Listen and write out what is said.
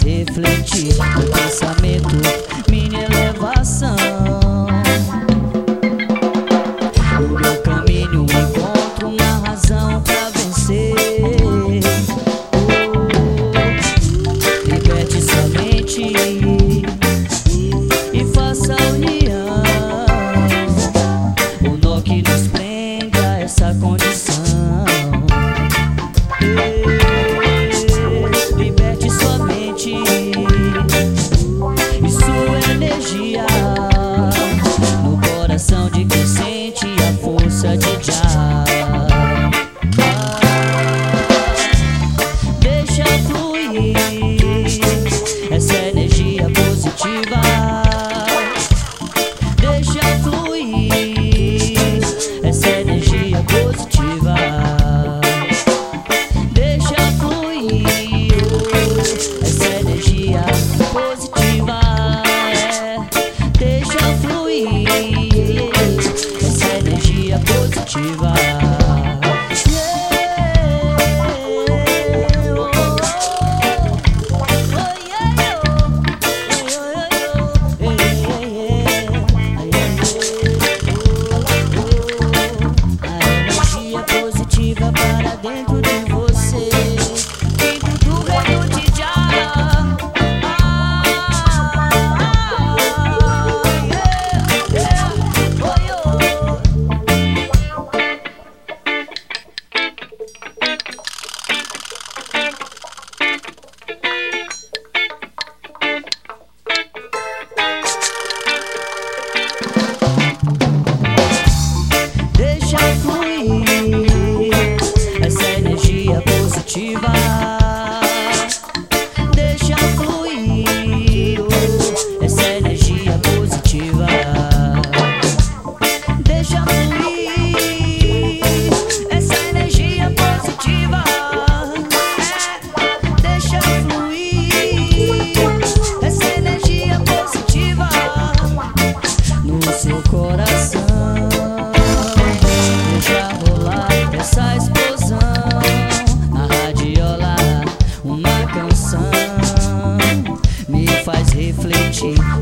refletir. Meu pensamento, minha elevação. No meu caminho encontro uma razão pra vencer. Liberte sua mente e faça a união. O nó que nos prende a essa condição. Liberte sua mente e sua energia no coração de quem sente a força de Jah. Deixa fluir essa energia positiva. Deixa fluir essa energia positiva. Deixa fluir essa energia positiva. Deixa fluir essa energia positiva. Para dentro de você, dentro do reino de Jah. Deixa fluir essa energia positiva. Deixa fluir essa energia positiva. Deixa fluir essa energia positiva. Deixa fluir essa energia positiva no seu coração. Deixa rolar essa explosão na radiola, uma canção me faz refletir.